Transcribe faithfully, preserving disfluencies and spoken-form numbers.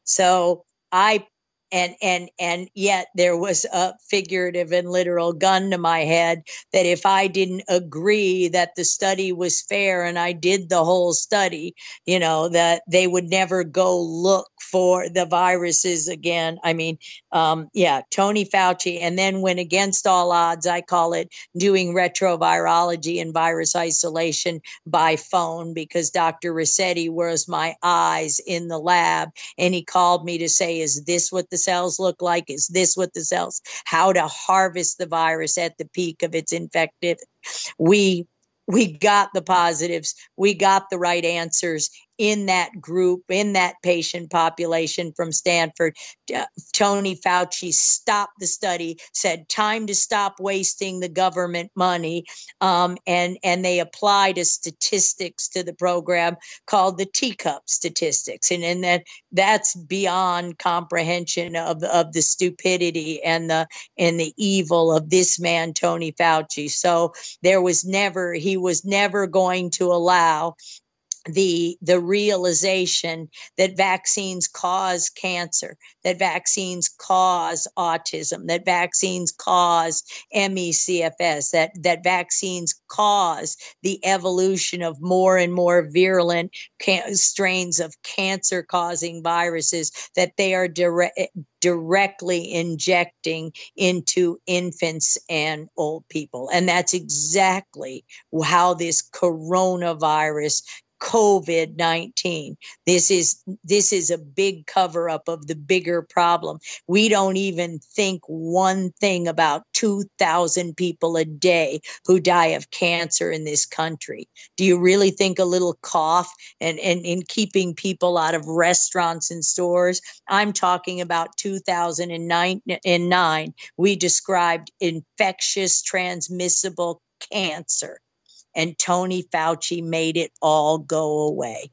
So I and and and yet there was a figurative and literal gun to my head that if I didn't agree that the study was fair and I did the whole study, you know, that they would never go look for the viruses again. I mean, um, yeah, Tony Fauci, and then when against all odds, I call it doing retrovirology and virus isolation by phone, because Doctor Rossetti was my eyes in the lab, and he called me to say, is this what the cells look like? Is this what the cells, how to harvest the virus at the peak of its infective? We we got the positives, we got the right answers in that group, in that patient population from Stanford. Uh, Tony Fauci stopped the study, said time to stop wasting the government money, um, and and they applied a statistics to the program called the teacup statistics, and and that that's beyond comprehension of of the stupidity and the and the evil of this man Tony Fauci. So there was never, he was never going to allow the the realization that vaccines cause cancer, that vaccines cause autism, that vaccines cause M E C F S, that that vaccines cause the evolution of more and more virulent can- strains of cancer causing viruses that they are direct directly injecting into infants and old people. And that's exactly how this coronavirus, COVID nineteen. This is this is a big cover up of the bigger problem. We don't even think one thing about two thousand people a day who die of cancer in this country. Do you really think a little cough and and in keeping people out of restaurants and stores? I'm talking about two thousand nine, we described infectious transmissible cancer, and Tony Fauci made it all go away.